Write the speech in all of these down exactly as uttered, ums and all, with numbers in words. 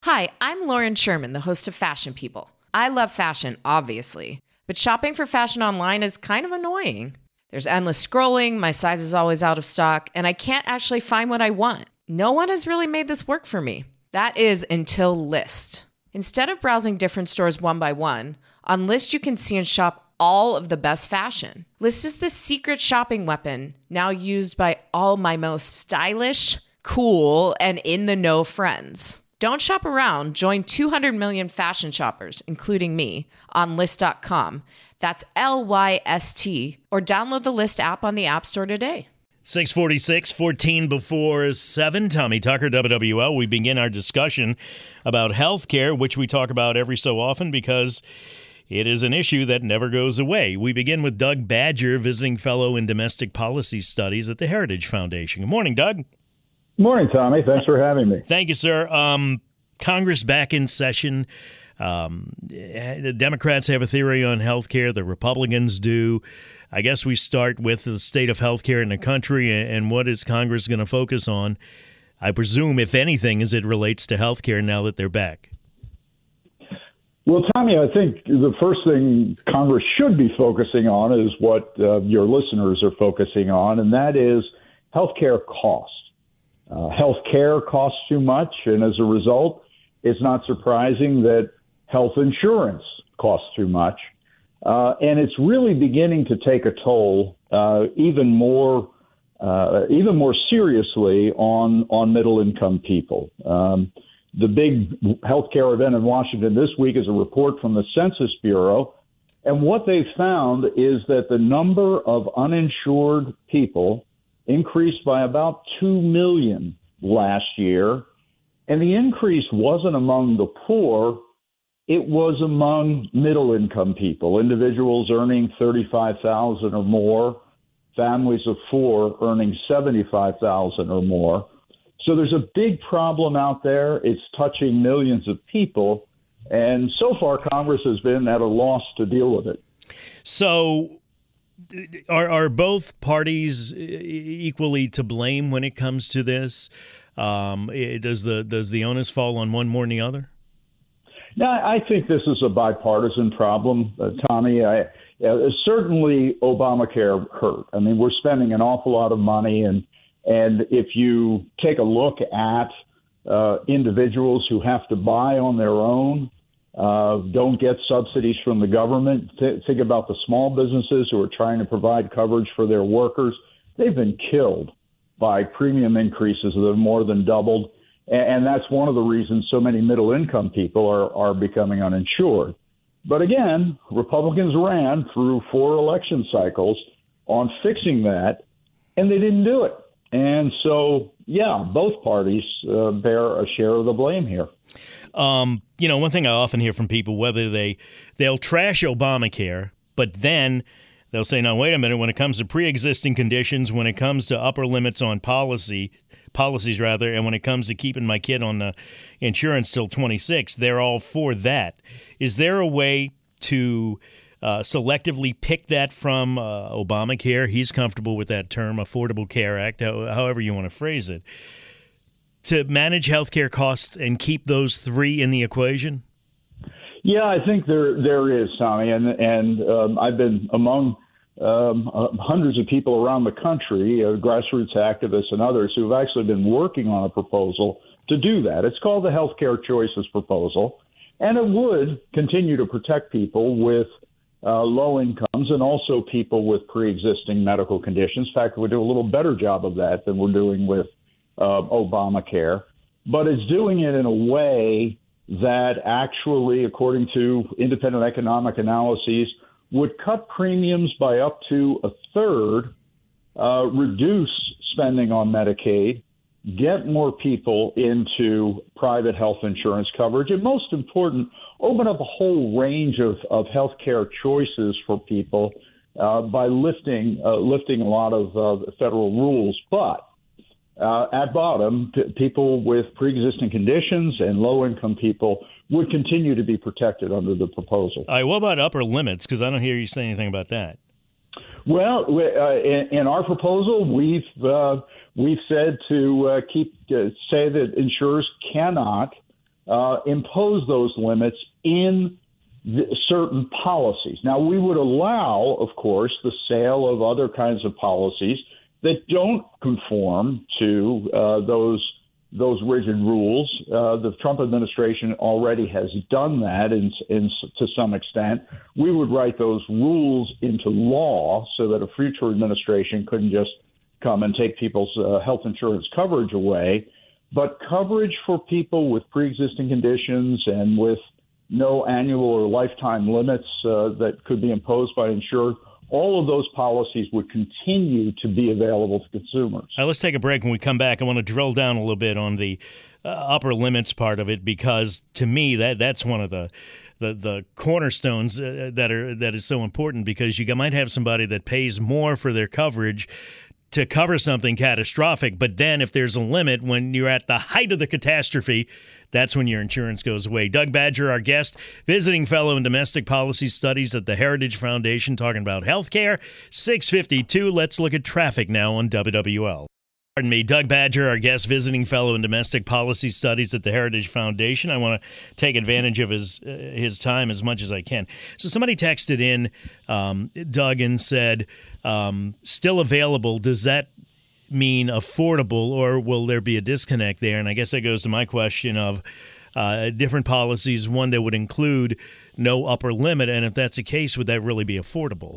Hi, I'm Lauren Sherman, the host of Fashion People. I love fashion, obviously, but shopping for fashion online is kind of annoying. There's endless scrolling, my size is always out of stock, and I can't actually find what I want. No one has really made this work for me. That is until Lyst. Instead of browsing different stores one by one, on Lyst you can see and shop all of the best fashion. Lyst is the secret shopping weapon, now used by all my most stylish, cool, and in-the-know friends. Don't shop around. Join two hundred million fashion shoppers, including me, on Lyst dot com. That's L Y S T. Or download the Lyst app on the App Store today. six forty-six, fourteen before seven. Tommy Tucker, W W L. We begin our discussion about health care, which we talk about every so often because it is an issue that never goes away. We begin with Doug Badger, visiting fellow in domestic policy studies at the Heritage Foundation. Good morning, Doug. Morning, Tommy. Thanks for having me. Thank you, sir. Um, Congress back in session. Um, the Democrats have a theory on health care. The Republicans do. I guess we start with the state of health care in the country and, and what is Congress going to focus on, I presume, if anything, as it relates to health care now that they're back. Well, Tommy, I think the first thing Congress should be focusing on is what uh, your listeners are focusing on, and that is health care costs. Uh, health care costs too much, and as a result, it's not surprising that health insurance costs too much. Uh, and it's really beginning to take a toll uh, even more uh, even more seriously on, on middle-income people. Um, the big healthcare event in Washington this week is a report from the Census Bureau, and what they've found is that the number of uninsured people increased by about two million last year. And the increase wasn't among the poor, it was among middle-income people, individuals earning thirty-five thousand dollars or more, families of four earning seventy-five thousand dollars or more. So there's a big problem out there. It's touching millions of people. And so far, Congress has been at a loss to deal with it. So Are are both parties equally to blame when it comes to this? Um, does the does the onus fall on one more than the other? No, I think this is a bipartisan problem, uh, Tommy. I, uh, certainly, Obamacare hurt. I mean, we're spending an awful lot of money, and and if you take a look at uh, individuals who have to buy on their own, Uh, don't get subsidies from the government. Th- think about the small businesses who are trying to provide coverage for their workers. They've been killed by premium increases that have more than doubled. And, and that's one of the reasons so many middle-income people are, are becoming uninsured. But again, Republicans ran through four election cycles on fixing that, and they didn't do it. And so, yeah, both parties uh, bear a share of the blame here. Um, you know, one thing I often hear from people, whether they, they'll trash Obamacare, but then they'll say, no, wait a minute, when it comes to pre-existing conditions, when it comes to upper limits on policy, policies rather, and when it comes to keeping my kid on the insurance till twenty-six, they're all for that. Is there a way to uh, selectively pick that from uh, Obamacare? He's comfortable with that term, Affordable Care Act, however you want to phrase it, to manage healthcare costs and keep those three in the equation? Yeah, I think there there is, Tommy, and and um, I've been among um, uh, hundreds of people around the country, uh, grassroots activists and others, who have actually been working on a proposal to do that. It's called the Healthcare Choices Proposal, and it would continue to protect people with uh, low incomes and also people with pre-existing medical conditions. In fact, we do a little better job of that than we're doing with Uh, Obamacare, but it's doing it in a way that actually, according to independent economic analyses, would cut premiums by up to a third, uh, reduce spending on Medicaid, get more people into private health insurance coverage, and most important, open up a whole range of, of health care choices for people uh, by lifting, uh, lifting a lot of uh, federal rules. But Uh, at bottom, p- people with pre-existing conditions and low-income people would continue to be protected under the proposal. All right, what about upper limits? Because I don't hear you say anything about that. Well, we, uh, in, in our proposal, we've uh, we've said to uh, keep uh, say that insurers cannot uh, impose those limits in the, certain policies. Now, we would allow, of course, the sale of other kinds of policies that don't conform to uh, those those rigid rules. Uh, the Trump administration already has done that in, in, to some extent. We would write those rules into law so that a future administration couldn't just come and take people's uh, health insurance coverage away. But coverage for people with pre-existing conditions and with no annual or lifetime limits uh, that could be imposed by insured, all of those policies would continue to be available to consumers. All right, let's take a break. When we come back, I want to drill down a little bit on the uh, upper limits part of it, because to me that that's one of the the, the cornerstones uh, that are that is so important, because you might have somebody that pays more for their coverage to cover something catastrophic, but then if there's a limit, when you're at the height of the catastrophe, that's when your insurance goes away. Doug Badger, our guest, visiting fellow in domestic policy studies at the Heritage Foundation, talking about healthcare. six fifty-two, let's look at traffic now on W W L. Pardon me, Doug Badger, our guest, visiting fellow in domestic policy studies at the Heritage Foundation. I want to take advantage of his uh, his time as much as I can. So somebody texted in, um, Doug, and said, um, still available. Does that mean affordable, or will there be a disconnect there? And I guess that goes to my question of uh, different policies, one that would include no upper limit. And if that's the case, would that really be affordable?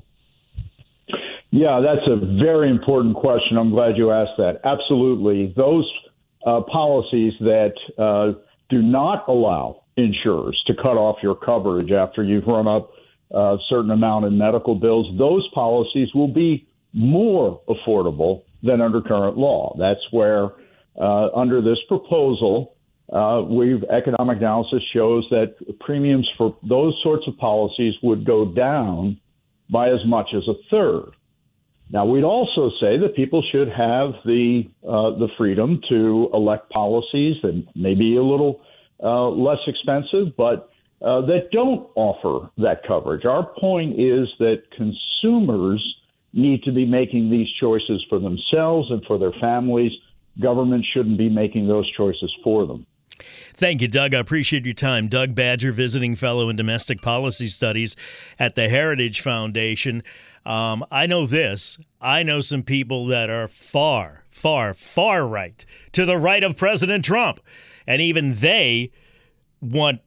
Yeah, that's a very important question. I'm glad you asked that. Absolutely. Those uh, policies that uh, do not allow insurers to cut off your coverage after you've run up a certain amount in medical bills, those policies will be more affordable than under current law. That's where, uh, under this proposal, uh, we've economic analysis shows that premiums for those sorts of policies would go down by as much as a third. Now, we'd also say that people should have the uh, the freedom to elect policies that may be a little uh, less expensive, but uh, that don't offer that coverage. Our point is that consumers need to be making these choices for themselves and for their families. Government shouldn't be making those choices for them. Thank you, Doug. I appreciate your time. Doug Badger, visiting fellow in domestic policy studies at the Heritage Foundation. Um, I know this. I know some people that are far, far, far right, to the right of President Trump. And even they want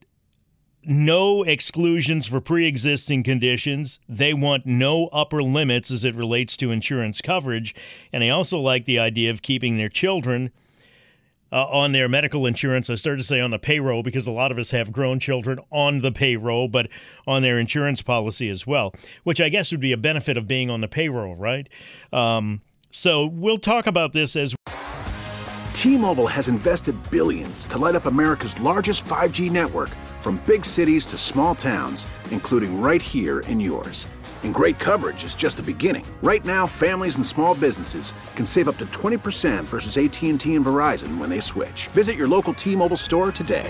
no exclusions for pre-existing conditions. They want no upper limits as it relates to insurance coverage. And they also like the idea of keeping their children Uh, on their medical insurance. I started to say on the payroll, because a lot of us have grown children on the payroll, but on their insurance policy as well, which I guess would be a benefit of being on the payroll, right? Um, so we'll talk about this as T-Mobile has invested billions to light up America's largest five G network, from big cities to small towns, including right here in yours. And great coverage is just the beginning. Right now, families and small businesses can save up to twenty percent versus A T and T and Verizon when they switch. Visit your local T-Mobile store today.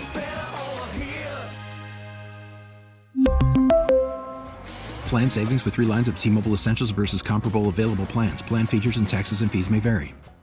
Plan savings with three lines of T-Mobile Essentials versus comparable available plans. Plan features and taxes and fees may vary.